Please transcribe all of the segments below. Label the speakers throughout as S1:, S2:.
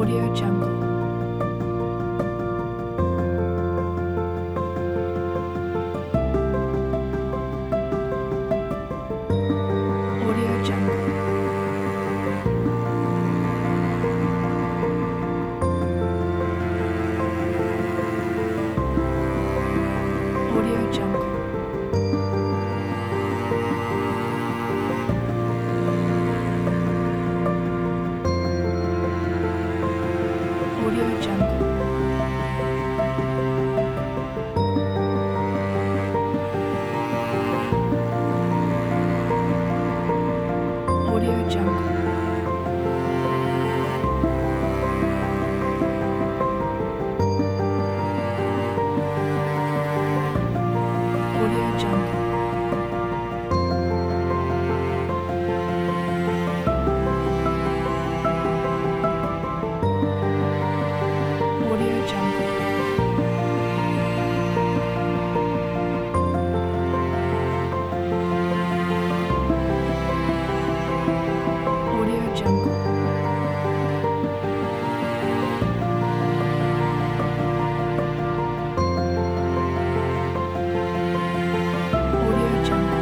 S1: Audio Jungle. Audio Jungle. Audio Jungle. Audio Jungle. Audio Jungle. Audio Jungle. Audio Jungle. Audio Jungle. Audio Jungle.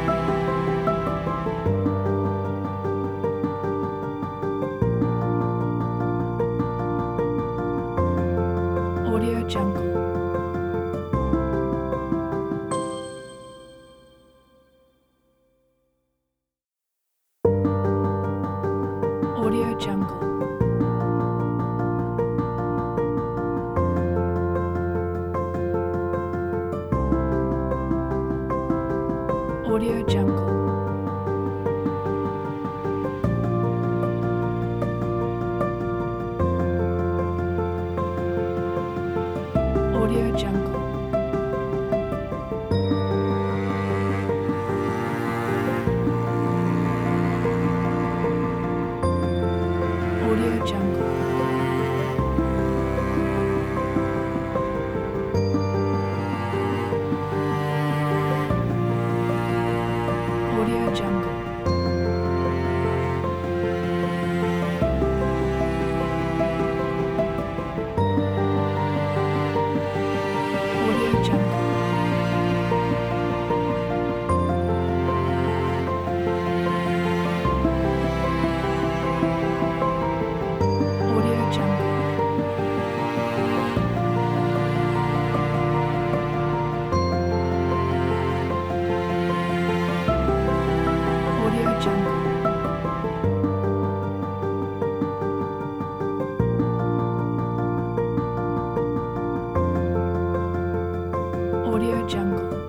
S1: Audio Jungle. Audio Jungle. Audio Jungle. Audio Jungle. Audio Jungle. Audio Jungle. Audio Jungle. Audio Jungle. Audio Jungle. Audio Jungle.